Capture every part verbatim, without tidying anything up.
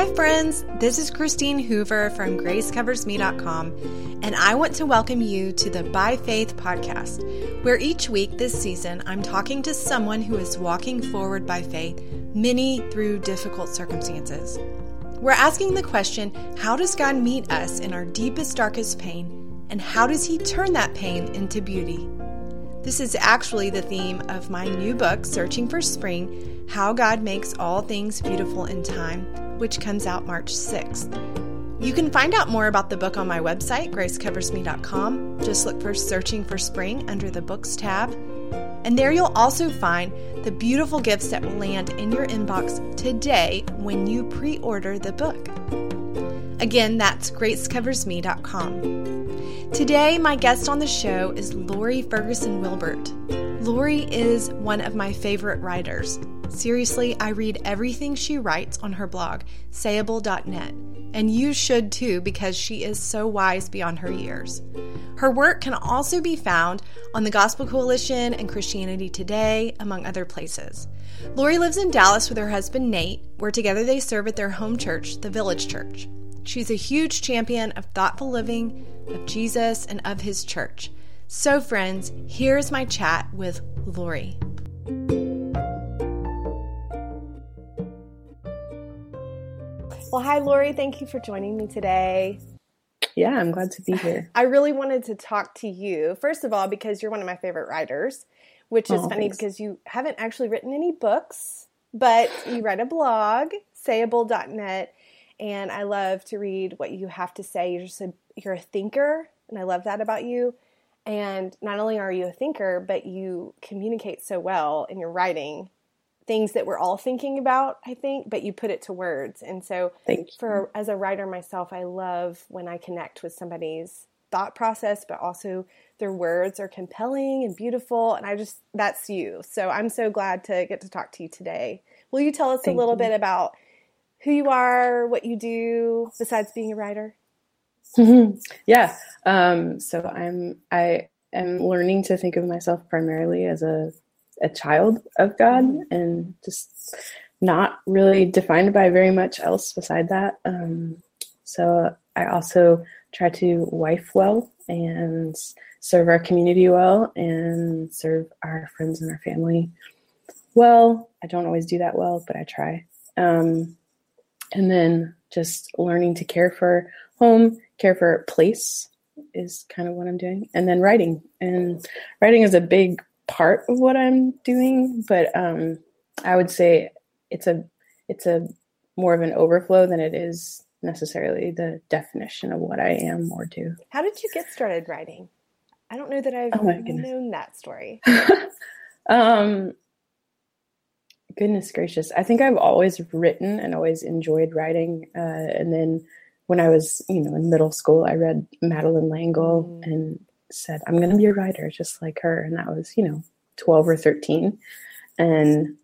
Hi friends, this is Christine Hoover from grace covers me dot com, and I want to welcome you to the By Faith podcast, where each week this season I'm talking to someone who is walking forward by faith, many through difficult circumstances. We're asking the question, how does God meet us in our deepest, darkest pain, and how does He turn that pain into beauty? This is actually the theme of my new book, Searching for Spring, How God Makes All Things Beautiful in Time, which comes out March sixth. You can find out more about the book on my website, grace covers me dot com. Just look for Searching for Spring under the Books tab. And there you'll also find the beautiful gifts that will land in your inbox today when you pre-order the book. Again, that's grace covers me dot com. Today, my guest on the show is Lori Ferguson Wilbert. Lori is one of my favorite writers. Seriously, I read everything she writes on her blog, sayable dot net, and you should too because she is so wise beyond her years. Her work can also be found on the Gospel Coalition and Christianity Today, among other places. Lori lives in Dallas with her husband Nate, where together they serve at their home church, the Village Church. She's a huge champion of thoughtful living, of Jesus, and of His church. So friends, here's my chat with Lori. Well, hi, Lori. Thank you for joining me today. Yeah, I'm glad to be here. I really wanted to talk to you, first of all, because you're one of my favorite writers, which is oh, funny thanks. Because you haven't actually written any books, but you write a blog, sayable dot net, and I love to read what you have to say. You're just a, you're a thinker, and I love that about you. And not only are you a thinker, but you communicate so well in your writing, things that we're all thinking about, I think, but you put it to words. And so for as a writer myself, I love when I connect with somebody's thought process, but also their words are compelling and beautiful. And I just, that's you. So I'm so glad to get to talk to you today. Will you tell us Thank a little you. bit about who you are, what you do, besides being a writer? Mm-hmm. Yeah. Um, so I'm, I am learning to think of myself primarily as a a child of God and just not really defined by very much else beside that. Um, so I also try to wife well and serve our community well and serve our friends and our family well. I don't always do that well, but I try. Um, and then just learning to care for home, care for place is kind of what I'm doing. And then writing. And writing is a big part of what I'm doing, but um, I would say it's a it's a more of an overflow than it is necessarily the definition of what I am or do. How did you get started writing? I don't know that I've oh known that story. um, goodness gracious. I think I've always written and always enjoyed writing. Uh, and then when I was, you know, in middle school, I read Madeleine L'Engle mm. and said, I'm going to be a writer just like her. And that was, you know, twelve or thirteen. And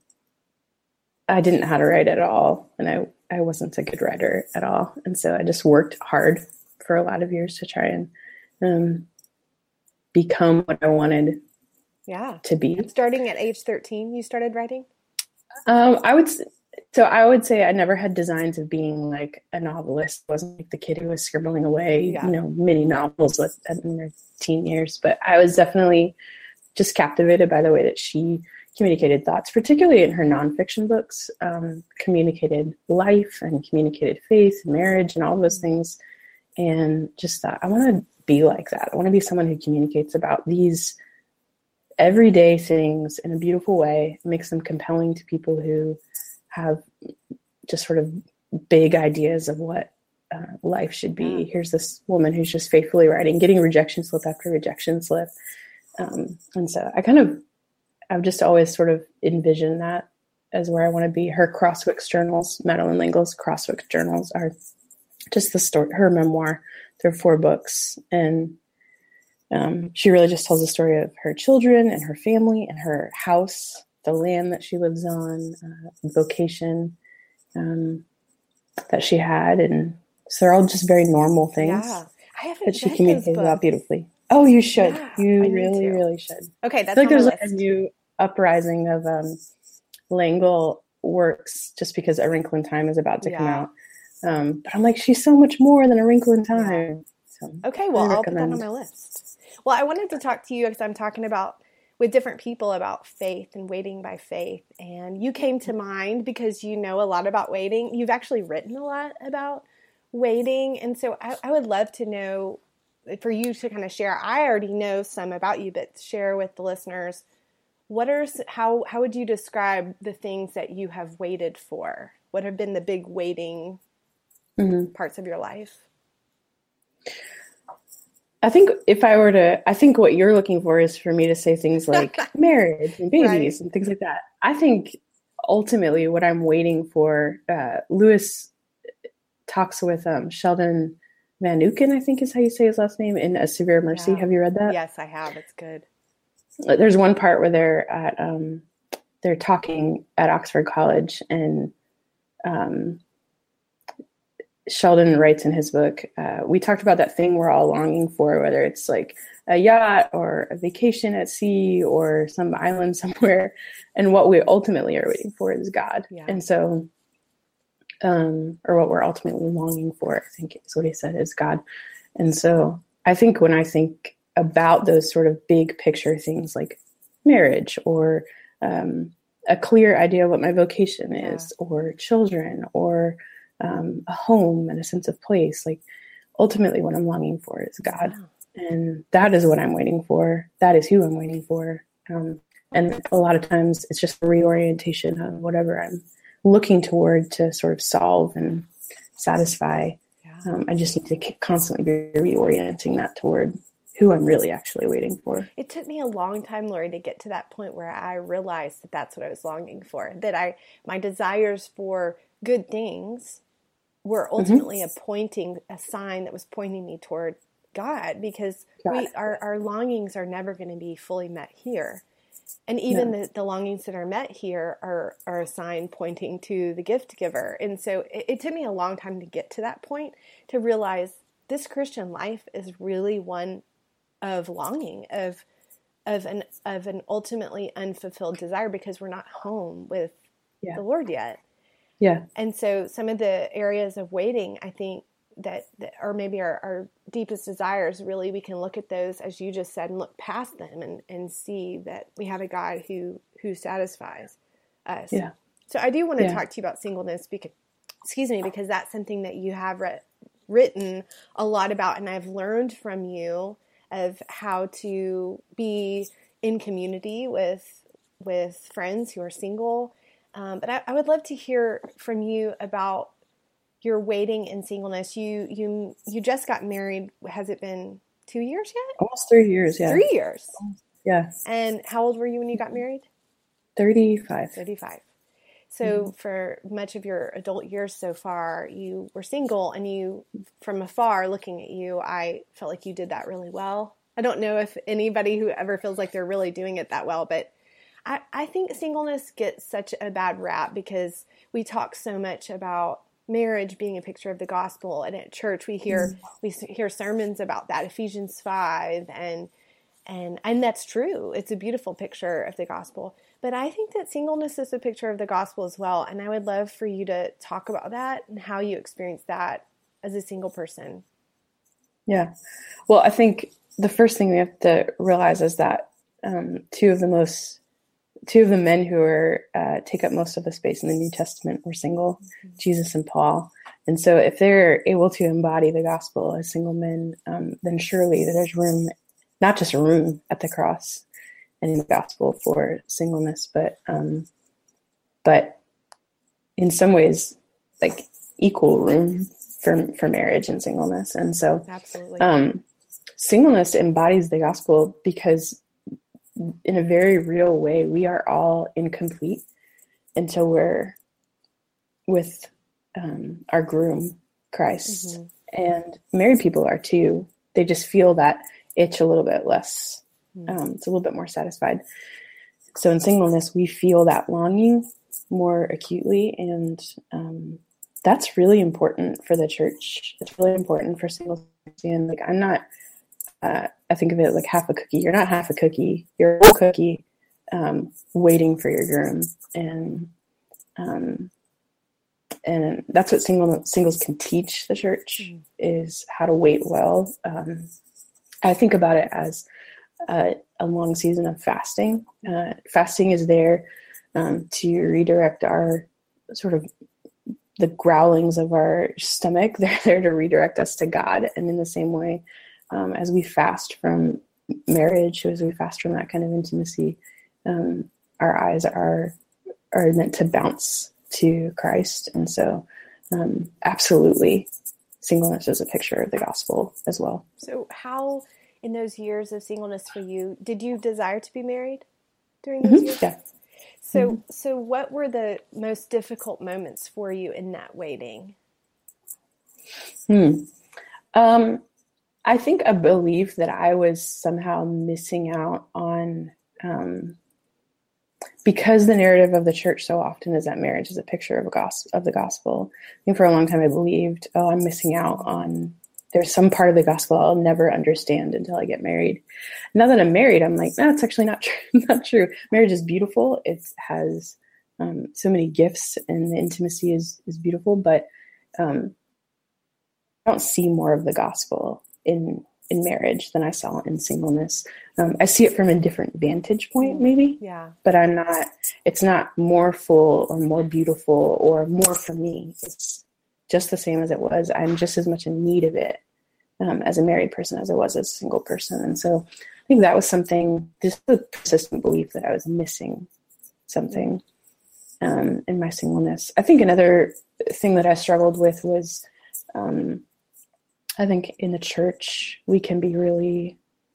I didn't know how to write at all. And I, I wasn't a good writer at all. And so I just worked hard for a lot of years to try and um, become what I wanted yeah. to be. And starting at age thirteen, you started writing? Um, I would So I would say I never had designs of being like a novelist. I wasn't like the kid who was scribbling away, yeah. you know, mini novels with in their teen years. But I was definitely just captivated by the way that she communicated thoughts, particularly in her nonfiction books, um, communicated life and communicated faith and marriage and all those things. And just thought, I want to be like that. I want to be someone who communicates about these everyday things in a beautiful way, makes them compelling to people who have just sort of big ideas of what uh, life should be. Yeah. Here's this woman who's just faithfully writing, getting rejection slip after rejection slip. Um, and so I kind of, I've just always sort of envisioned that as where I want to be. Her Crosswicks journals, Madeleine L'Engle's Crosswicks journals are just the story, her memoir. There are four books. And um, she really just tells the story of her children and her family and her house, the land that she lives on, uh, vocation um, that she had. And so they're all just very normal things yeah. I haven't that she read communicated about beautifully. Oh, you should. Yeah, you really, really should. Okay, that's I feel like there's like a new uprising of um, L'Engle works just because A Wrinkle in Time is about to yeah. come out. Um, but I'm like, she's so much more than A Wrinkle in Time. So okay, well, I'll put that on my list. Well, I wanted to talk to you because I'm talking about with different people about faith and waiting by faith. And you came to mind because you know a lot about waiting. You've actually written a lot about waiting. And so I, I would love to know, for you to kind of share, I already know some about you, but share with the listeners, what are, how, how would you describe the things that you have waited for? What have been the big waiting mm-hmm. parts of your life? I think if I were to, I think what you're looking for is for me to say things like marriage and babies right. and things like that. I think ultimately what I'm waiting for, uh, Lewis talks with um, Sheldon Vanauken, I think is how you say his last name, in A Severe Mercy. Yeah. Have you read that? Yes, I have. It's good. There's one part where they're at, um, they're talking at Oxford College, and um, Sheldon writes in his book, uh, we talked about that thing we're all longing for, whether it's like a yacht or a vacation at sea or some island somewhere. And what we ultimately are waiting for is God. Yeah. And so, um, or what we're ultimately longing for, I think is what he said, is God. And so I think when I think about those sort of big picture things like marriage or um, a clear idea of what my vocation is, yeah. or children, or Um, a home and a sense of place, like ultimately what I'm longing for is God. Wow. And that is what I'm waiting for. That is who I'm waiting for. Um, and a lot of times it's just a reorientation of whatever I'm looking toward to sort of solve and satisfy. Yeah. Um, I just need to constantly be reorienting that toward who I'm really actually waiting for. It took me a long time, Lori, to get to that point where I realized that that's what I was longing for, that I, my desires for good things were ultimately mm-hmm. a pointing, a sign that was pointing me toward God, because God. we, our, our longings are never going to be fully met here. And even no. the, the longings that are met here are, are a sign pointing to the gift giver. And so it, it took me a long time to get to that point, to realize this Christian life is really one of longing, of, of an, of an ultimately unfulfilled desire, because we're not home with yeah. the Lord yet. Yeah. And so some of the areas of waiting, I think that, that or maybe our, our deepest desires, really, we can look at those, as you just said, and look past them and, and see that we have a God who, who satisfies us. Yeah. So I do want to yeah. talk to you about singleness, because, excuse me, because that's something that you have re- written a lot about, and I've learned from you of how to be in community with, with friends who are single. Um, but I, I would love to hear from you about your waiting in singleness. You you you just got married. Has it been two years yet? Almost three years, yeah. Three years. Yeah. And how old were you when you got married? thirty-five. thirty-five. So mm-hmm. for much of your adult years so far, you were single, and you, from afar looking at you, I felt like you did that really well. I don't know if anybody who ever feels like they're really doing it that well, but I, I think singleness gets such a bad rap because we talk so much about marriage being a picture of the gospel, and at church we hear mm. we hear sermons about that, Ephesians five, and and and that's true. It's a beautiful picture of the gospel. But I think that singleness is a picture of the gospel as well, and I would love for you to talk about that and how you experience that as a single person. Yeah. Well, I think the first thing we have to realize is that um, two of the most Two of the men who are uh, take up most of the space in the New Testament were single, mm-hmm. Jesus and Paul. And so if they're able to embody the gospel as single men, um, then surely there's room, not just room at the cross and in the gospel for singleness, but um, but in some ways, like equal room for for marriage and singleness. And so absolutely, um, singleness embodies the gospel because in a very real way, we are all incomplete until we're with um, our groom, Christ. Mm-hmm. And married people are too. They just feel that itch a little bit less. Mm-hmm. Um, it's a little bit more satisfied. So in singleness, we feel that longing more acutely. And um, that's really important for the church. It's really important for singles. And like, I'm not, Uh, I think of it like half a cookie. You're not half a cookie. You're a whole cookie um, waiting for your groom. And um, and that's what single, singles can teach the church mm-hmm. is how to wait well. Um, I think about it as uh, a long season of fasting. Uh, fasting is there um, to redirect our sort of the growlings of our stomach. They're there to redirect us to God. And in the same way, um, as we fast from marriage, as we fast from that kind of intimacy, um, our eyes are are meant to bounce to Christ. And so um, absolutely, singleness is a picture of the gospel as well. So how, in those years of singleness for you, did you desire to be married during those mm-hmm. years? Yeah. So, mm-hmm. so what were the most difficult moments for you in that waiting? Hmm. Um, I think a belief that I was somehow missing out on, um, because the narrative of the church so often is that marriage is a picture of a gospel, of the gospel. I think for a long time I believed, oh, I'm missing out on, there's some part of the gospel I'll never understand until I get married. Now that I'm married, I'm like, no, it's actually not true. Not true. Marriage is beautiful. It has um, so many gifts, and the intimacy is is beautiful. But um, I don't see more of the gospel in in marriage than I saw in singleness. Um, I see it from a different vantage point, maybe. Yeah. But I'm not. It's not more full or more beautiful or more for me. It's just the same as it was. I'm just as much in need of it um, as a married person as I was as a single person. And so I think that was something, this was a persistent belief that I was missing something um, in my singleness. I think another thing that I struggled with was, um, I think in the church, we can be really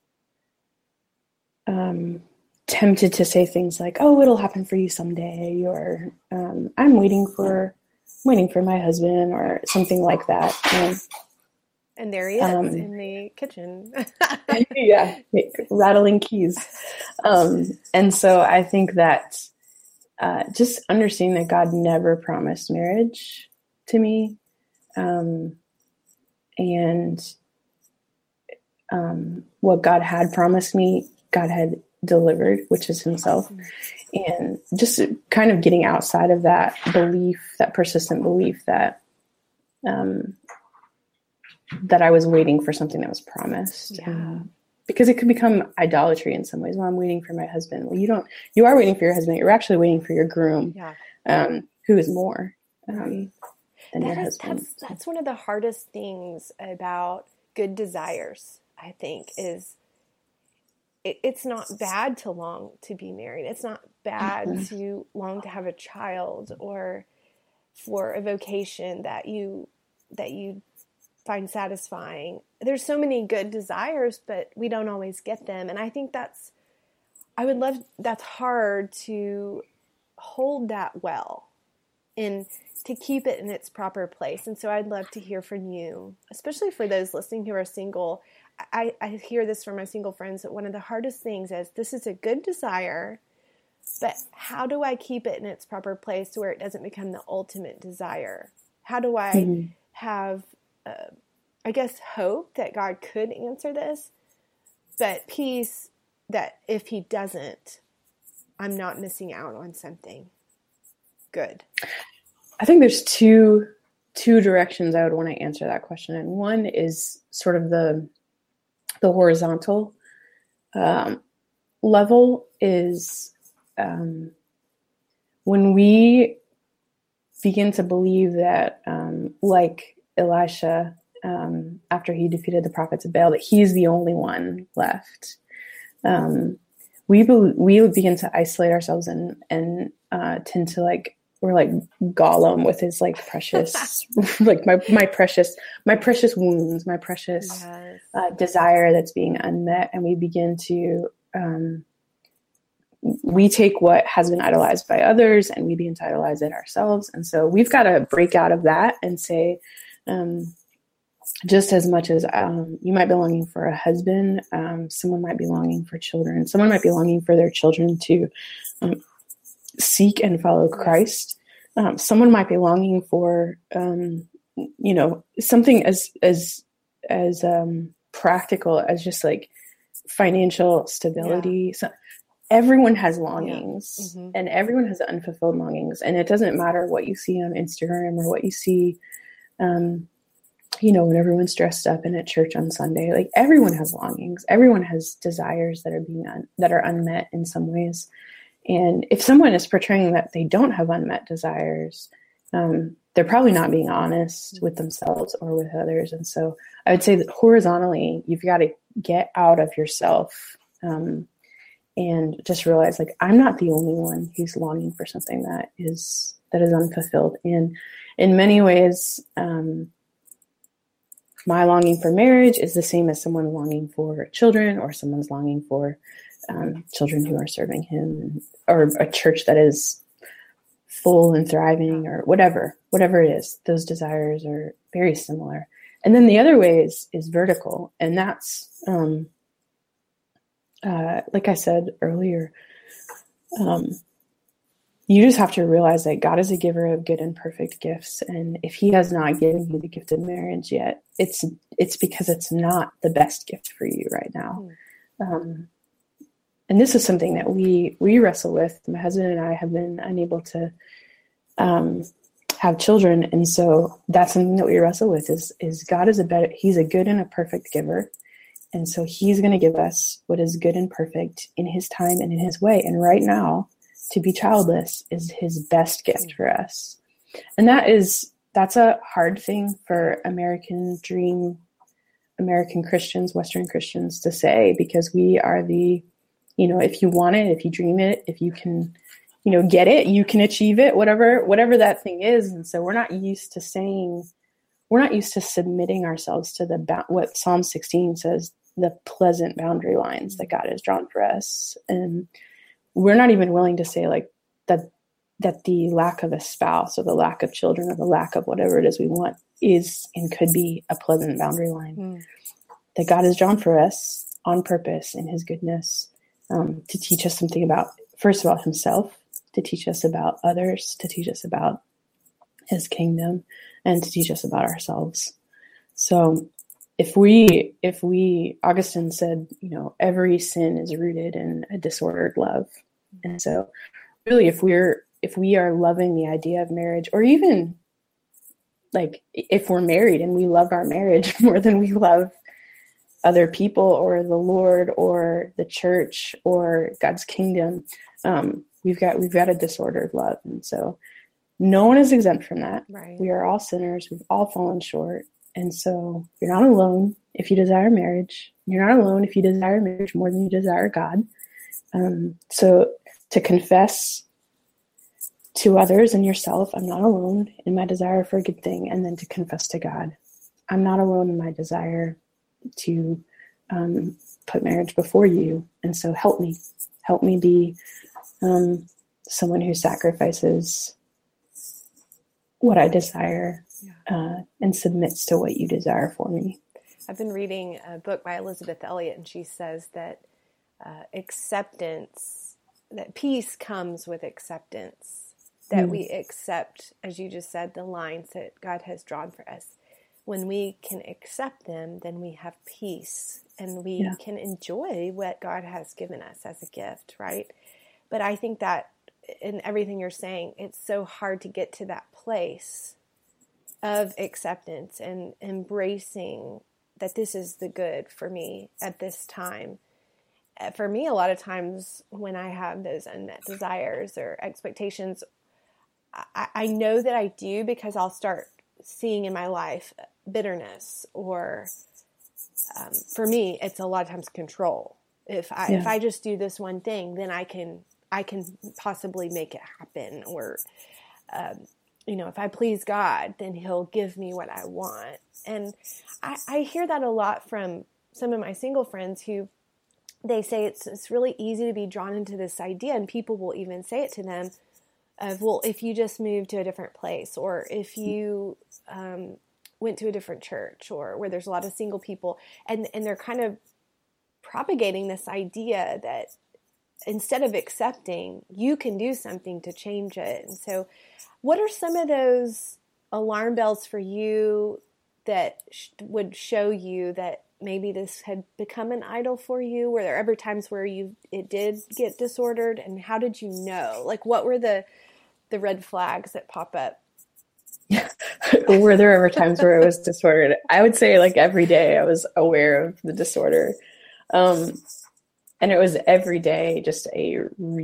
um, tempted to say things like, oh, it'll happen for you someday, or um, I'm waiting for waiting for my husband, or something like that. And, and there he is um, in the kitchen. Yeah, rattling keys. Um, and so I think that uh, just understanding that God never promised marriage to me, um, and um, what God had promised me, God had delivered, which is himself. And just kind of getting outside of that belief, that persistent belief that um, that I was waiting for something that was promised. Yeah. Um, because it could become idolatry in some ways. Well, I'm waiting for my husband. Well, you don't, you are waiting for your husband. You're actually waiting for your groom, yeah. um, who is more um, than that your is, husband. That's, that's one of the hardest things about good desires, I think, is it, it's not bad to long to be married. It's not bad mm-hmm. to long to have a child, or for a vocation that you that you find satisfying. There's so many good desires, but we don't always get them. And I think that's, I would love, that's hard to hold that well and to keep it in its proper place. And so I'd love to hear from you, especially for those listening who are single. I, I hear this from my single friends, that one of the hardest things is, this is a good desire, but how do I keep it in its proper place where it doesn't become the ultimate desire? How do I mm-hmm. have, uh, I guess, hope that God could answer this, but peace that if he doesn't, I'm not missing out on something good? I think there's two two directions I would want to answer that question. And one is sort of the the horizontal um, level is um, when we begin to believe that, um, like Elisha, um, after he defeated the prophets of Baal, that he's the only one left. Um, we be- we begin to isolate ourselves and and uh, tend to like we're like Gollum with his like precious like my my precious my precious wounds, my precious yes. uh, desire that's being unmet, and we begin to um, we take what has been idolized by others and we begin to idolize it ourselves. And so we've got to break out of that and say, um, just as much as um, you might be longing for a husband, um, someone might be longing for children. Someone might be longing for their children to um, seek and follow Christ. Um, someone might be longing for, um, you know, something as as as um, practical as just like financial stability. Yeah. So everyone has longings, yeah. mm-hmm. and everyone has unfulfilled longings. And it doesn't matter what you see on Instagram or what you see, um, you know, when everyone's dressed up and at church on Sunday. Like, everyone has longings. Everyone has desires that are being un- that are unmet in some ways. And if someone is portraying that they don't have unmet desires, um, they're probably not being honest with themselves or with others. And so I would say that horizontally, you've got to get out of yourself, um, and just realize, like, I'm not the only one who's longing for something that is that is unfulfilled. And in many ways, um, my longing for marriage is the same as someone longing for children, or someone's longing for um, children who are serving him, or a church that is full and thriving, or whatever, whatever it is. Those desires are very similar. And then the other way is, is vertical. And that's, um, uh, like I said earlier, um, you just have to realize that God is a giver of good and perfect gifts. And if he has not given you the gift of marriage yet, it's it's because it's not the best gift for you right now. Mm. Um, and this is something that we we wrestle with. My husband and I have been unable to um, have children. And so that's something that we wrestle with is, is God is a better, he's a good and a perfect giver. And so he's going to give us what is good and perfect in his time and in his way. And right now, to be childless is his best gift for us. And that is, that's a hard thing for American dream, American Christians, Western Christians to say, because we are the, you know, if you want it, if you dream it, if you can, you know, get it, you can achieve it, whatever, whatever that thing is. And so we're not used to saying, we're not used to submitting ourselves to the, what Psalm sixteen says, the pleasant boundary lines that God has drawn for us. And we're not even willing to say, like, that that the lack of a spouse or the lack of children or the lack of whatever it is we want is and could be a pleasant boundary line mm. that God has drawn for us on purpose in his goodness, um, to teach us something about, first of all, himself, to teach us about others, to teach us about his kingdom, and to teach us about ourselves. So if we, if we, Augustine said, you know, every sin is rooted in a disordered love. And so really, if we're, if we are loving the idea of marriage, or even like if we're married and we love our marriage more than we love other people or the Lord or the church or God's kingdom, um, we've got, we've got a disordered love. And so no one is exempt from that. Right. We are all sinners. We've all fallen short. And so you're not alone if you desire marriage. You're not alone if you desire marriage more than you desire God. Um, so to confess to others and yourself, I'm not alone in my desire for a good thing. And then to confess to God, I'm not alone in my desire to um, put marriage before you. And so help me, help me be um, someone who sacrifices what I desire uh, and submits to what you desire for me. I've been reading a book by Elizabeth Elliot, and she says that uh, acceptance, that peace comes with acceptance, that mm. we accept, as you just said, the lines that God has drawn for us. When we can accept them, then we have peace, and we yeah. can enjoy what God has given us as a gift, right? But I think that in everything you're saying, it's so hard to get to that place of acceptance and embracing that this is the good for me at this time. For me, a lot of times when I have those unmet desires or expectations, I, I know that I do because I'll start seeing in my life bitterness, or um, for me, it's a lot of times control. If I yeah. if I just do this one thing, then I can I can possibly make it happen, or um, you know, if I please God, then he'll give me what I want. And I, I hear that a lot from some of my single friends who they say it's it's really easy to be drawn into this idea, and people will even say it to them of, well, if you just moved to a different place, or if you um, went to a different church, or where there's a lot of single people, and, and they're kind of propagating this idea that instead of accepting, you can do something to change it. And so what are some of those alarm bells for you that sh- would show you that maybe this had become an idol for you? Were there ever times where you it did get disordered? And how did you know? Like, what were the the red flags that pop up? Were there ever times where it was disordered? I would say like every day I was aware of the disorder. Um, and it was every day just a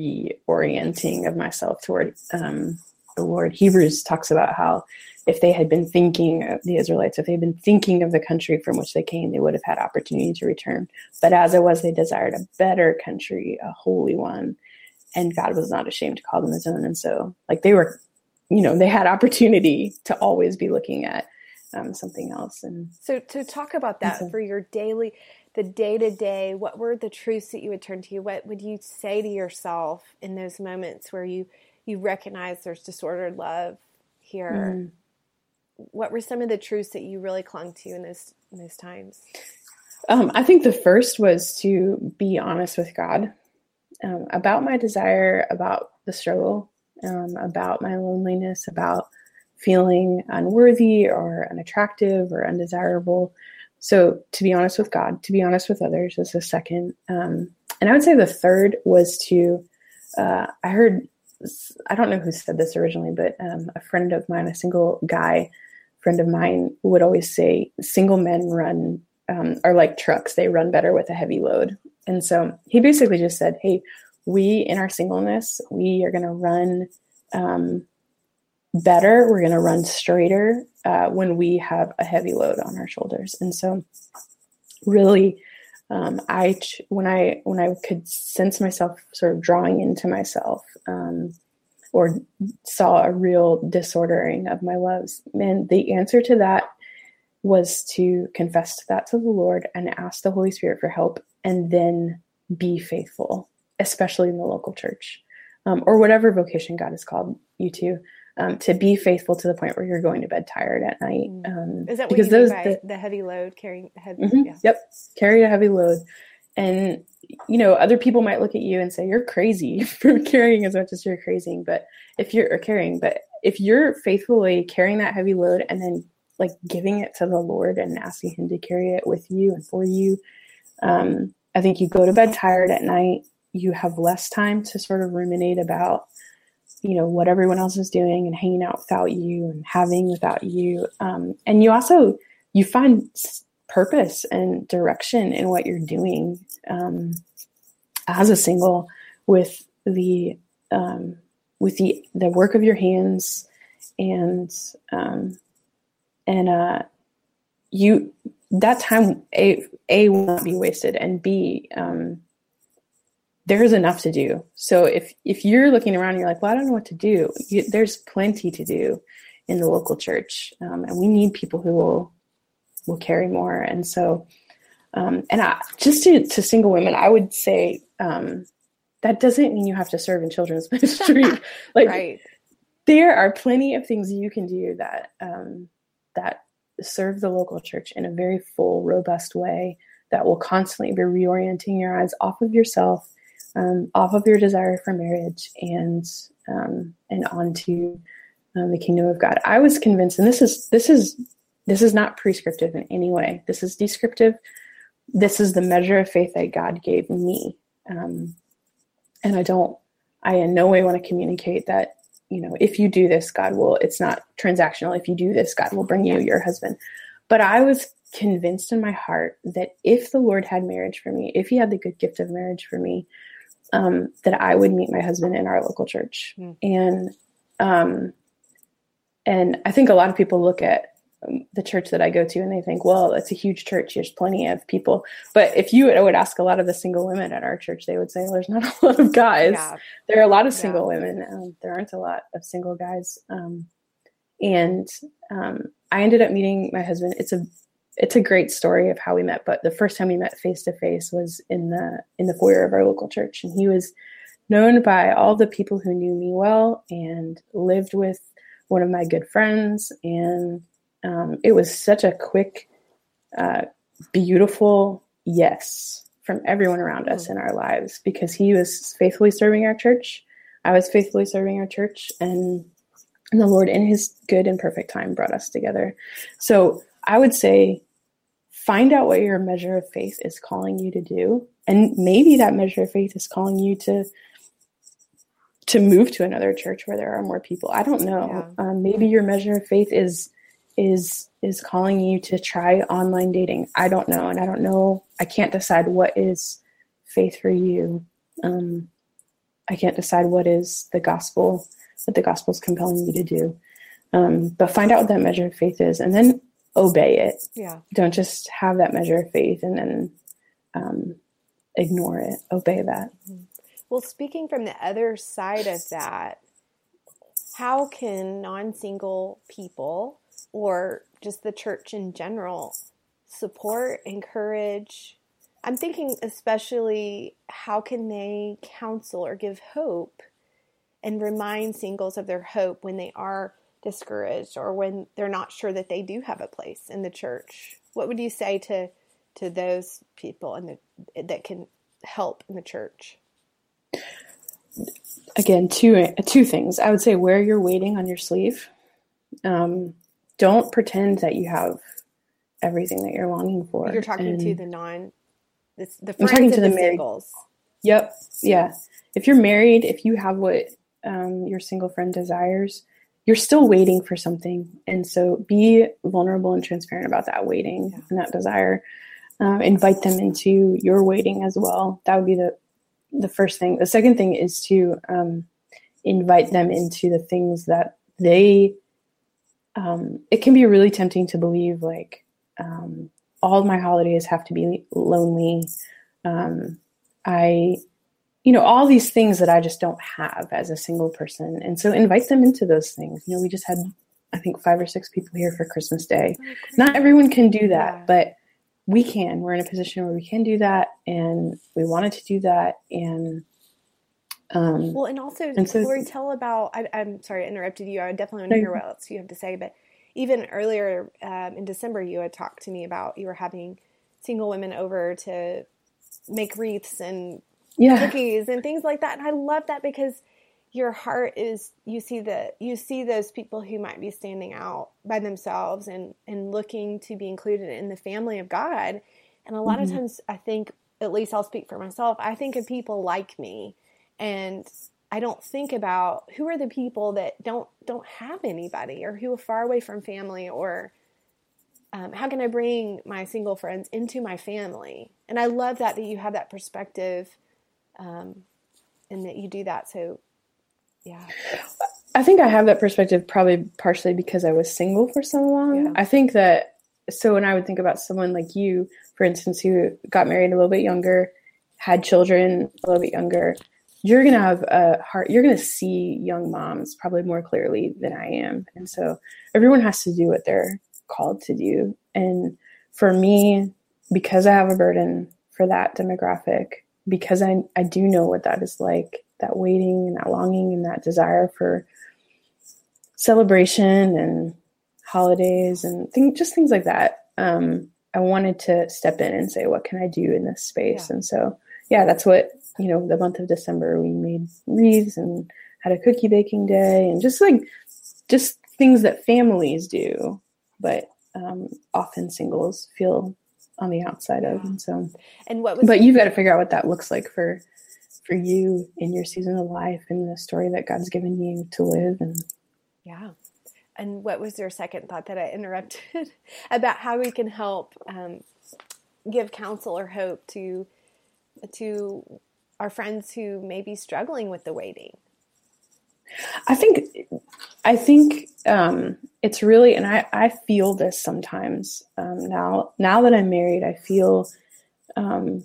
reorienting of myself toward um, the Lord. Hebrews talks about how if they had been thinking of the Israelites, if they had been thinking of the country from which they came, they would have had opportunity to return. But as it was, they desired a better country, a holy one. And God was not ashamed to call them his own. And so like they were, you know, they had opportunity to always be looking at um, something else. And so to talk about that so, for your daily, the day to day, what were the truths that you would turn to? What would you say to yourself in those moments where you, you recognize there's disordered love here? Mm. What were some of the truths that you really clung to in those, in those times? Um, I think the first was to be honest with God um, about my desire, about the struggle, um, about my loneliness, about feeling unworthy or unattractive or undesirable. So to be honest with God, to be honest with others is the second. Um, and I would say the third was to, uh, I heard, I don't know who said this originally, but um, a friend of mine, a single guy friend of mine would always say, single men run, um, are like trucks. They run better with a heavy load. And so he basically just said, hey, we in our singleness, we are going to run um, better. We're going to run straighter uh, when we have a heavy load on our shoulders. And so really, um, I, when I, when I could sense myself sort of drawing into myself, um, or saw a real disordering of my loves, man, the answer to that was to confess that to the Lord and ask the Holy Spirit for help, and then be faithful, especially in the local church, um, or whatever vocation God has called you to, um, to be faithful to the point where you're going to bed tired at night. Um, Is that what you mean by the, the heavy load, carrying heavy? Mm-hmm, yeah. Yep, carry a heavy load. And, you know, other people might look at you and say, you're crazy for carrying as much as you're crazy. But if you're or carrying, but if you're faithfully carrying that heavy load and then like giving it to the Lord and asking him to carry it with you and for you, um, I think you go to bed tired at night. You have less time to sort of ruminate about, you know, what everyone else is doing and hanging out without you and having without you. Um, and you also, you find purpose and direction in what you're doing um, as a single, with the um, with the the work of your hands, and um, and uh, you that time a a will not be wasted, and b um, there's enough to do. So if if you're looking around and you're like, well, I don't know what to do, you, there's plenty to do in the local church, um, and we need people who will. will carry more. And so, um, and I, just to, to single women, I would say, um, that doesn't mean you have to serve in children's ministry. Like right. There are plenty of things you can do that, um, that serve the local church in a very full, robust way that will constantly be reorienting your eyes off of yourself, um, off of your desire for marriage, and, um, and onto, um, the kingdom of God. I was convinced, and this is, this is, This is not prescriptive in any way. This is descriptive. This is the measure of faith that God gave me. Um, and I don't, I in no way want to communicate that, you know, if you do this, God will, it's not transactional. If you do this, God will bring you your husband. But I was convinced in my heart that if the Lord had marriage for me, if he had the good gift of marriage for me, um, that I would meet my husband in our local church. Mm. And, um, and I think a lot of people look at the church that I go to and they think, well, it's a huge church. There's plenty of people. But if you would ask a lot of the single women at our church, they would say, well, there's not a lot of guys. Yeah. There are a lot of single yeah. women. Um, there aren't a lot of single guys. Um, and um, I ended up meeting my husband. It's a, it's a great story of how we met. But the first time we met face to face was in the, in the foyer of our local church. And he was known by all the people who knew me well and lived with one of my good friends. And Um, it was such a quick, uh, beautiful yes from everyone around us in our lives, because he was faithfully serving our church. I was faithfully serving our church, and, and the Lord in his good and perfect time brought us together. So I would say find out what your measure of faith is calling you to do. And maybe that measure of faith is calling you to to move to another church where there are more people. I don't know. Yeah. Um, maybe your measure of faith is is is calling you to try online dating. I don't know. And I don't know. I can't decide what is faith for you. Um, I can't decide what is the gospel, what the gospel is compelling you to do. Um, but find out what that measure of faith is and then obey it. Yeah. Don't just have that measure of faith and then um, ignore it. Obey that. Mm-hmm. Well, speaking from the other side of that, how can non-single people or just the church in general support, encourage? I'm thinking especially how can they counsel or give hope and remind singles of their hope when they are discouraged or when they're not sure that they do have a place in the church? What would you say to to those people and that can help in the church? Again, two two things. I would say wear your waiting on your sleeve. Um, don't pretend that you have everything that you're longing for. You're talking and to the non, the, the I'm friends talking of to the, the married. singles. Yep. Yeah. If you're married, if you have what um, your single friend desires, you're still waiting for something. And so be vulnerable and transparent about that waiting yeah. and that desire. Um, invite them into your waiting as well. That would be the the first thing. The second thing is to um, invite them into the things that they, um, it can be really tempting to believe like um, all my holidays have to be lonely. Um, I, you know, all these things that I just don't have as a single person. And so invite them into those things. You know, we just had, I think, five or six people here for Christmas Day. Oh, not everyone can do that, yeah. but we can. We're in a position where we can do that, and we wanted to do that. And um, well, and also, and so, Lori, tell about. I, I'm sorry, I interrupted you. I definitely want to hear what else you have to say. But even earlier um, in December, you had talked to me about you were having single women over to make wreaths and yeah. cookies and things like that. And I love that because your heart is, you see the, you see those people who might be standing out by themselves and, and looking to be included in the family of God. And a lot mm-hmm. of times I think, at least I'll speak for myself, I think of people like me, and I don't think about who are the people that don't, don't have anybody or who are far away from family, or um, how can I bring my single friends into my family? And I love that, that you have that perspective um, and that you do that. So yeah. I think I have that perspective probably partially because I was single for so long. Yeah. I think that, so when I would think about someone like you, for instance, who got married a little bit younger, had children a little bit younger, you're going to have a heart, you're going to see young moms probably more clearly than I am. And so everyone has to do what they're called to do. And for me, because I have a burden for that demographic, because I, I do know what that is like, that waiting and that longing and that desire for celebration and holidays and things, just things like that. Um, I wanted to step in and say, what can I do in this space? Yeah. And so, yeah, that's what, you know, the month of December, we made wreaths and had a cookie baking day and just like, just things that families do, but um, often singles feel on the outside of. And so, and what was but you've got to figure out what that looks like for for you in your season of life and the story that God's given you to live. And yeah. And what was your second thought that I interrupted about how we can help um, give counsel or hope to to our friends who may be struggling with the waiting? I think, I think um, it's really, and I, I feel this sometimes um, now, now that I'm married, I feel um,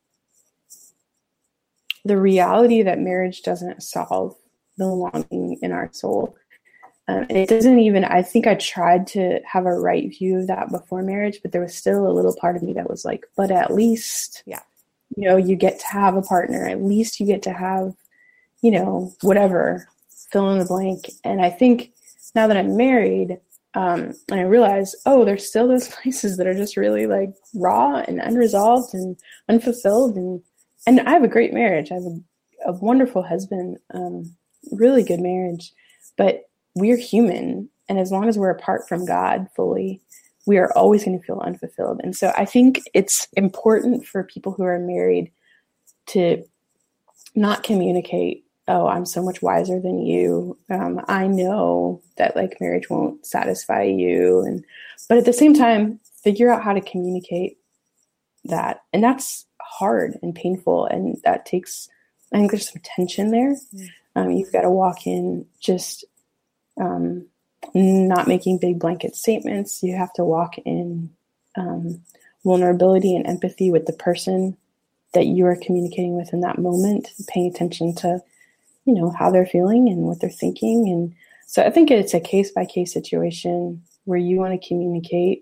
the reality that marriage doesn't solve the longing in our soul. Um, and it doesn't even, I think I tried to have a right view of that before marriage, but there was still a little part of me that was like, but at least, yeah, you know, you get to have a partner. At least you get to have, you know, whatever, fill in the blank. And I think now that I'm married, um, and I realize, oh, there's still those places that are just really like raw and unresolved and unfulfilled. And, and I have a great marriage. I have a, a wonderful husband, um, really good marriage, but we're human. And as long as we're apart from God fully, we are always going to feel unfulfilled. And so I think it's important for people who are married to not communicate, oh, I'm so much wiser than you. Um, I know that like marriage won't satisfy you. And, but at the same time, figure out how to communicate that. And that's hard and painful. And that takes, I think there's some tension there. Mm. Um, you've got to walk in just um, not making big blanket statements. You have to walk in um, vulnerability and empathy with the person that you are communicating with in that moment, paying attention to, you know, how they're feeling and what they're thinking. And so I think it's a case by case situation where you want to communicate.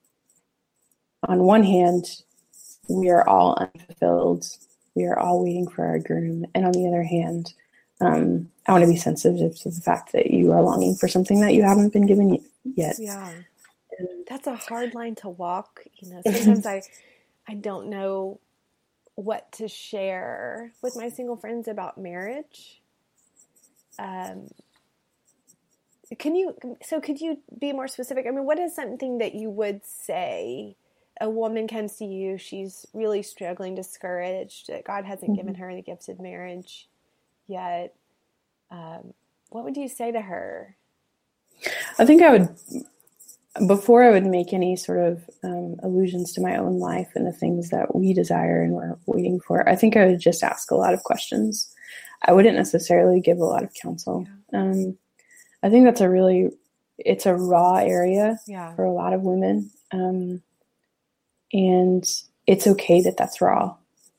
On one hand, we are all unfulfilled. We are all waiting for our groom. And on the other hand, um, I want to be sensitive to the fact that you are longing for something that you haven't been given yet. Yeah. That's a hard line to walk. You know, sometimes I, I don't know what to share with my single friends about marriage. Um, can you, so could you be more specific? I mean, what is something that you would say? A woman comes to you, she's really struggling, discouraged, that God hasn't mm-hmm. given her the gift of marriage yet. Um, what would you say to her? I think I would, before I would make any sort of um, allusions to my own life and the things that we desire and we're waiting for, I think I would just ask a lot of questions. I wouldn't necessarily give a lot of counsel. Yeah. Um, I think that's a really, it's a raw area yeah. for a lot of women. Um, and it's okay that that's raw.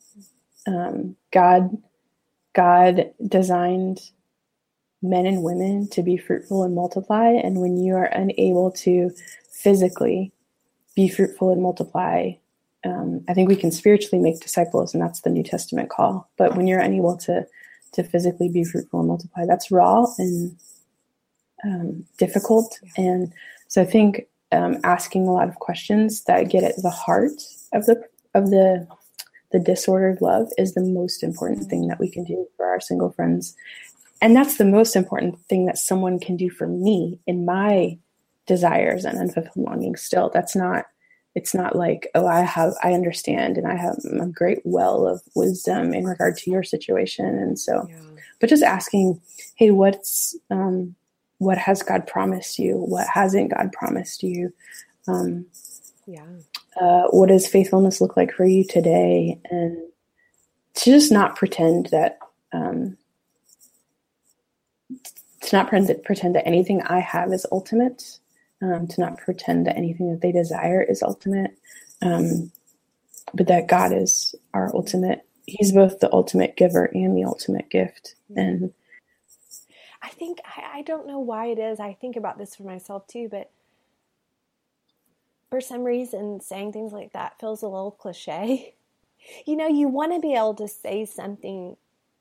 Um, God, God designed men and women to be fruitful and multiply. And when you are unable to physically be fruitful and multiply, um, I think we can spiritually make disciples, and that's the New Testament call. But when you're unable to, to physically be fruitful and multiply, that's raw and um, difficult. Yeah. And so I think um, asking a lot of questions that get at the heart of the, of the, the disordered love is the most important thing that we can do for our single friends. And that's the most important thing that someone can do for me in my desires and unfulfilled longings still. That's not, it's not like, oh, I have, I understand and I have a great well of wisdom in regard to your situation. And so, yeah. but just asking, hey, what's, um, what has God promised you? What hasn't God promised you? Um, yeah. Uh, what does faithfulness look like for you today? And to just not pretend that, um, to not pretend, pretend that anything I have is ultimate, um, to not pretend that anything that they desire is ultimate, um, but that God is our ultimate. He's both the ultimate giver and the ultimate gift. And I think, I, I don't know why it is. I think about this for myself too, but for some reason saying things like that feels a little cliche. You know, you want to be able to say something.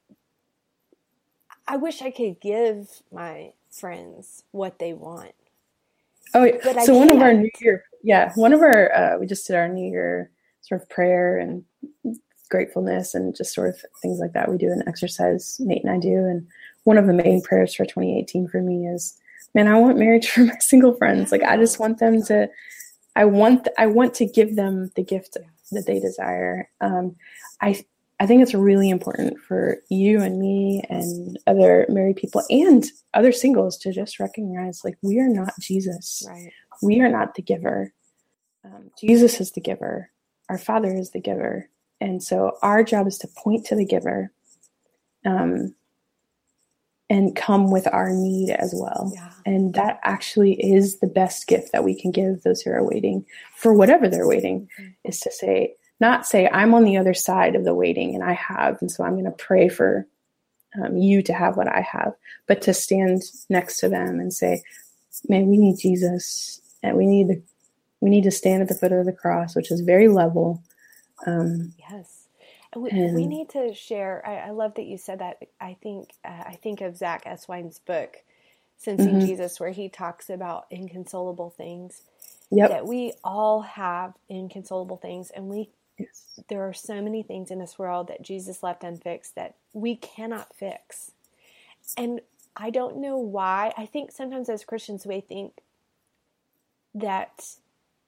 I wish I could give my friends what they want. Oh, yeah. But so one of our New Year, yeah, one of our, uh, we just did our New Year sort of prayer and gratefulness and just sort of things like that. We do an exercise, Nate and I do. And one of the main prayers for twenty eighteen for me is, man, I want marriage for my single friends. Like, I just want them to, I want, I want to give them the gift that they desire. Um, I, I think it's really important for you and me and other married people and other singles to just recognize, like, we are not Jesus. Right. We are not the giver. Um, Jesus is the giver. Our Father is the giver. And so our job is to point to the giver, um, and come with our need as well. Yeah. And that actually is the best gift that we can give those who are waiting for whatever they're waiting, mm-hmm. is to say, not say, I'm on the other side of the waiting and I have, and so I'm going to pray for um, you to have what I have, but to stand next to them and say, man, we need Jesus, and we need the, we need to stand at the foot of the cross, which is very level. Um, yes. We, and, we need to share. I, I love that you said that. I think, uh, I think of Zach Eswine's book, Sensing mm-hmm. Jesus, where he talks about inconsolable things, yep. that we all have inconsolable things. And we, yes. there are so many things in this world that Jesus left unfixed that we cannot fix. And I don't know why. I think sometimes as Christians, we think that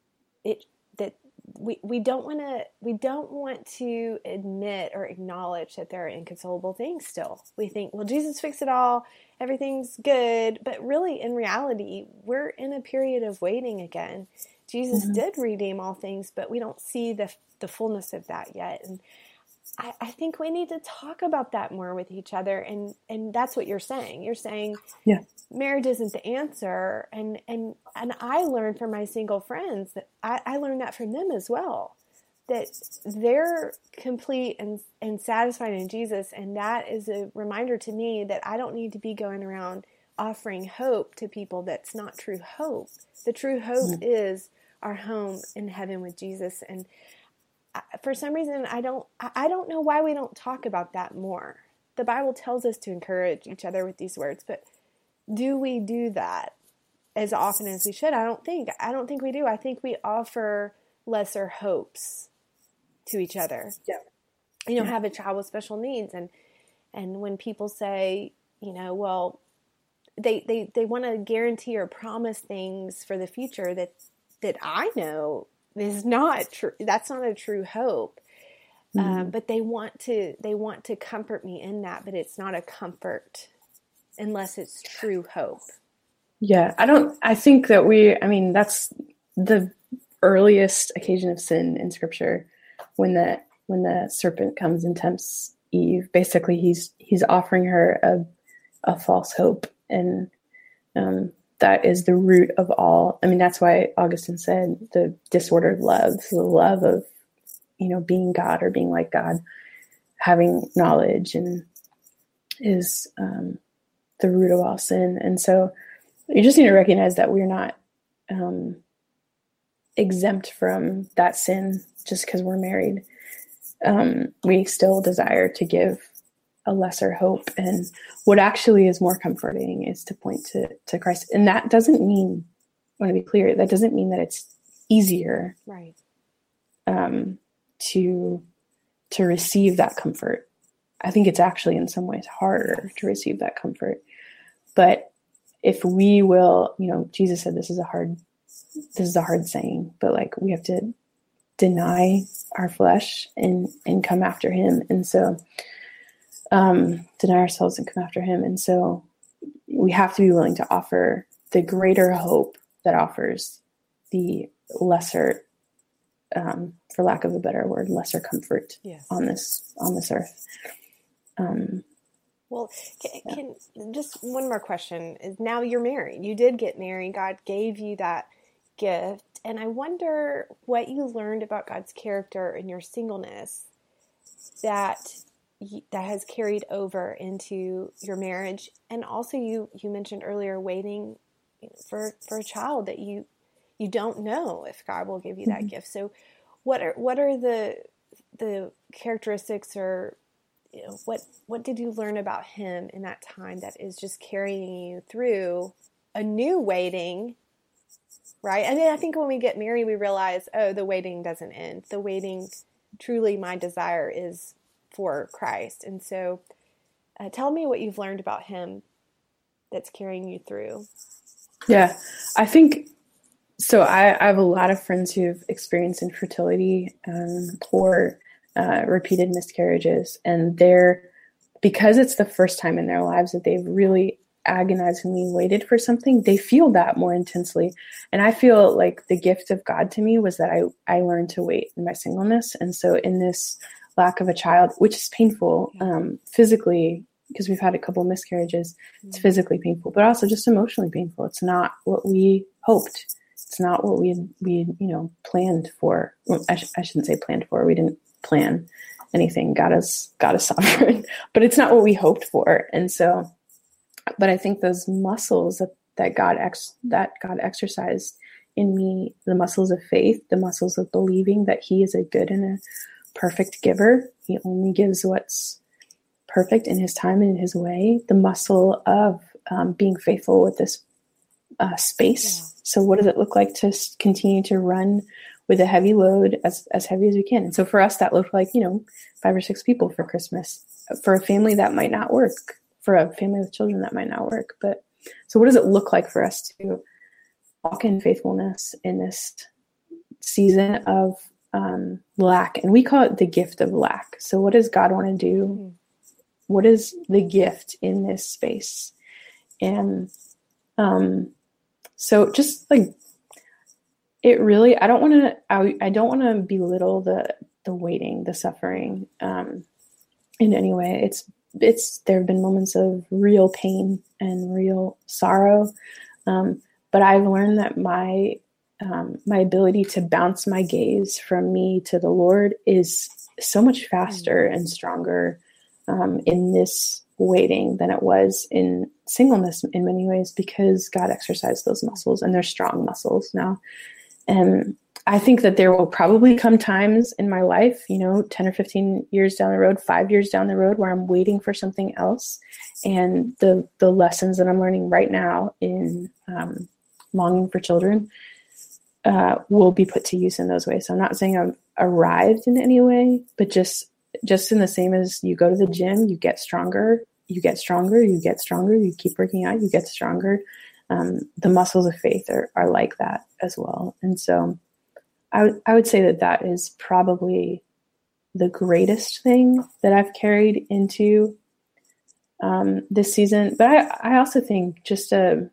it that we we don't want to we don't want to admit or acknowledge that there are inconsolable things still. We think, well, Jesus fixed it all, everything's good, but really in reality, we're in a period of waiting again. Jesus mm-hmm. did redeem all things, but we don't see the the fullness of that yet. And I, I think we need to talk about that more with each other. And, and that's what you're saying. You're saying yeah. marriage isn't the answer. And, and, and I learned from my single friends that I, I learned that from them as well, that they're complete and, and satisfied in Jesus. And that is a reminder to me that I don't need to be going around offering hope to people. That's not true hope. The true hope mm-hmm. is our home in heaven with Jesus. And for some reason, I don't, I don't know why we don't talk about that more. The Bible tells us to encourage each other with these words, but do we do that as often as we should? I don't think, I don't think we do. I think we offer lesser hopes to each other. Yeah. You know, yeah. have a child with special needs. And, and when people say, you know, well, they, they, they want to guarantee or promise things for the future that, that I know is not true. That's not a true hope. Mm-hmm. Um, but they want to, they want to comfort me in that, but it's not a comfort unless it's true hope. Yeah. I don't, I think that we, I mean, that's the earliest occasion of sin in Scripture, when the, when the serpent comes and tempts Eve. Basically he's, he's offering her a, a false hope. And, um, that is the root of all. I mean, that's why Augustine said the disordered love, the love of, you know, being God or being like God, having knowledge, and is um, the root of all sin. And so you just need to recognize that we're not um, exempt from that sin just because we're married. Um, we still desire to give a lesser hope. And what actually is more comforting is to point to, to Christ. And that doesn't mean, I want to be clear, that doesn't mean that it's easier right. um, to, to receive that comfort. I think it's actually in some ways harder to receive that comfort. But if we will, you know, Jesus said, this is a hard, this is a hard saying, but like we have to deny our flesh and, and come after him. And so Um, deny ourselves and come after him. And so we have to be willing to offer the greater hope that offers the lesser, um, for lack of a better word, lesser comfort yes. on this, on this earth. Um, well, can, yeah. can just one more question is, now you're married, you did get married. God gave you that gift. And I wonder what you learned about God's character in your singleness that that has carried over into your marriage. And also you, you mentioned earlier waiting for, for a child that you, you don't know if God will give you that mm-hmm. gift. So what are, what are the, the characteristics, or, you know, what, what did you learn about him in that time that is just carrying you through a new waiting, right? I mean, I think when we get married, we realize, oh, the waiting doesn't end. The waiting, truly my desire is for Christ. And so uh, tell me what you've learned about him that's carrying you through. Yeah, I think, so I, I have a lot of friends who've experienced infertility um, or uh, repeated miscarriages, and they're, because it's the first time in their lives that they've really agonizingly waited for something, they feel that more intensely. And I feel like the gift of God to me was that I, I learned to wait in my singleness. And so in this lack of a child, which is painful um, physically, because we've had a couple miscarriages, it's physically painful, but also just emotionally painful. It's not what we hoped. It's not what we we you know planned for. Well, I, sh- I shouldn't say planned for. We didn't plan anything. God is God is sovereign, but it's not what we hoped for. And so, but I think those muscles that that God ex- that God exercised in me, the muscles of faith, the muscles of believing that He is a good and a perfect giver. He only gives what's perfect in His time and in His way. The muscle of um, being faithful with this uh, space. Yeah. So what does it look like to continue to run with a heavy load, as, as heavy as we can? And so for us, that looked like, you know, five or six people for Christmas. For a family, that might not work. For a family with children, that might not work. But so what does it look like for us to walk in faithfulness in this season of um, lack, and we call it the gift of lack. So what does God want to do? Mm-hmm. What is the gift in this space? And um, so just like, it really, I don't want to, I, I don't want to belittle the, the waiting, the suffering um, in any way. It's, it's, there have been moments of real pain and real sorrow. Um, but I've learned that my, um, my ability to bounce my gaze from me to the Lord is so much faster and stronger um, in this waiting than it was in singleness in many ways, because God exercised those muscles, and they're strong muscles now. And I think that there will probably come times in my life, you know, ten or fifteen years down the road, five years down the road, where I'm waiting for something else. And the, the lessons that I'm learning right now in um, longing for children uh, will be put to use in those ways. So I'm not saying I've arrived in any way, but just, just in the same as you go to the gym, you get stronger, you get stronger, you get stronger, you keep working out, you get stronger. Um, the muscles of faith are, are like that as well. And so I would, I would say that that is probably the greatest thing that I've carried into um, this season. But I, I also think just a,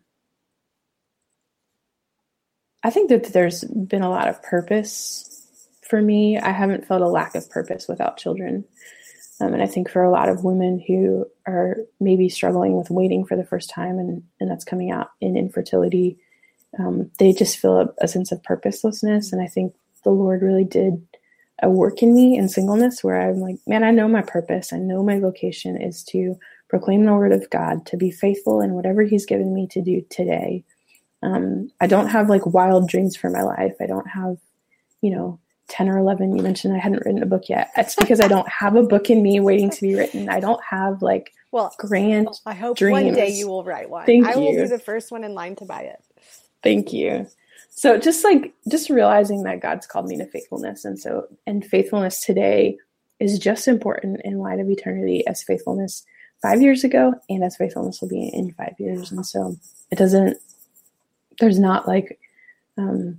I think that there's been a lot of purpose for me. I haven't felt a lack of purpose without children. Um, and I think for a lot of women who are maybe struggling with waiting for the first time, and, and that's coming out in infertility, um, they just feel a, a sense of purposelessness. And I think the Lord really did a work in me in singleness where I'm like, man, I know my purpose. I know my vocation is to proclaim the word of God, to be faithful in whatever he's given me to do today. Um, I don't have like wild dreams for my life. I don't have, you know, ten or eleven, you mentioned I hadn't written a book yet. It's because I don't have a book in me waiting to be written. I don't have like well, grand I hope dreams. One day you will write one. Thank I you. will be the first one in line to buy it. Thank you. So just like, just realizing that God's called me to faithfulness. And so, and faithfulness today is just important in light of eternity as faithfulness five years ago, and as faithfulness will be in five years. And so it doesn't, there's not like, um,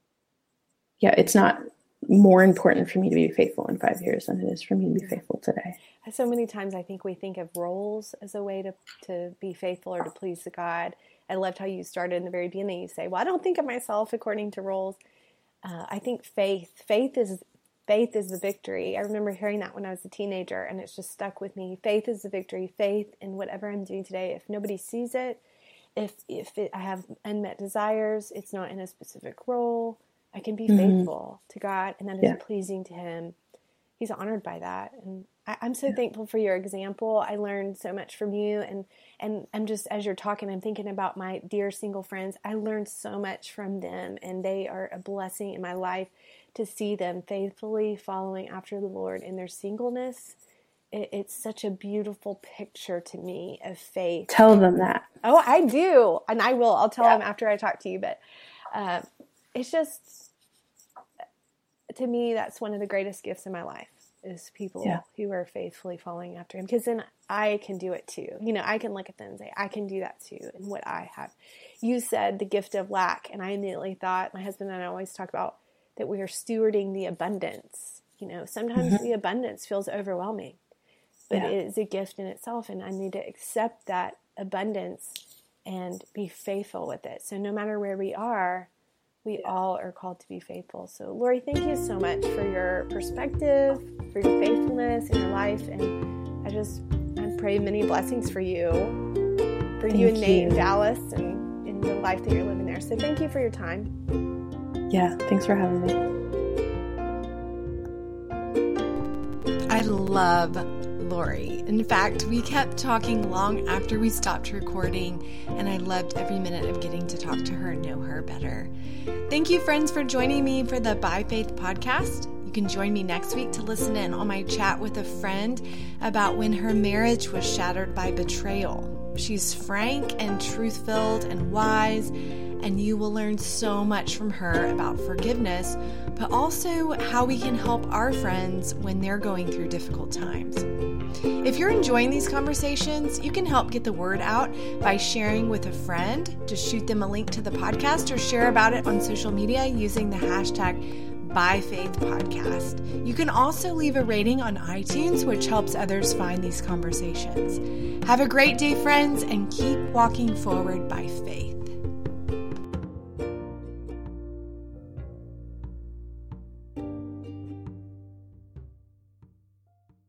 yeah, it's not more important for me to be faithful in five years than it is for me to be faithful today. So many times I think we think of roles as a way to, to be faithful or to please the God. I loved how you started in the very beginning. You say, well, I don't think of myself according to roles. Uh, I think faith, faith is, faith is the victory. I remember hearing that when I was a teenager, and it's just stuck with me. Faith is the victory. Faith in whatever I'm doing today. If nobody sees it, if, if it, I have unmet desires, it's not in a specific role, I can be mm-hmm. faithful to God, and that is yeah. pleasing to him. He's honored by that. And I, I'm so yeah. thankful for your example. I learned so much from you. And, and I'm just, as you're talking, I'm thinking about my dear single friends. I learned so much from them, and they are a blessing in my life to see them faithfully following after the Lord in their singleness. It, it's such a beautiful picture to me of faith. Tell them that. Oh, I do. And I will. I'll tell yeah. them after I talk to you. But uh, it's just, to me, that's one of the greatest gifts in my life, is people yeah. who are faithfully following after him. Because then I can do it too. You know, I can look at them and say, I can do that too. And what I have. You said the gift of lack. And I immediately thought, my husband and I always talk about that we are stewarding the abundance. You know, sometimes mm-hmm. the abundance feels overwhelming. But yeah. it is a gift in itself. And I need to accept that abundance and be faithful with it. So no matter where we are, we yeah. all are called to be faithful. So, Lori, thank you so much for your perspective, for your faithfulness in your life. And I just I pray many blessings for you, for thank you and Nate you. in Dallas, and in the life that you're living there. So thank you for your time. Yeah, thanks for having me. I love Lori. In fact, we kept talking long after we stopped recording, and I loved every minute of getting to talk to her and know her better. Thank you, friends, for joining me for the By Faith podcast. You can join me next week to listen in on my chat with a friend about when her marriage was shattered by betrayal. She's frank and truth-filled and wise, and you will learn so much from her about forgiveness, but also how we can help our friends when they're going through difficult times. If you're enjoying these conversations, you can help get the word out by sharing with a friend. Just shoot them a link to the podcast or share about it on social media using the hashtag By Faith Podcast. You can also leave a rating on iTunes, which helps others find these conversations. Have a great day, friends, and keep walking forward by faith.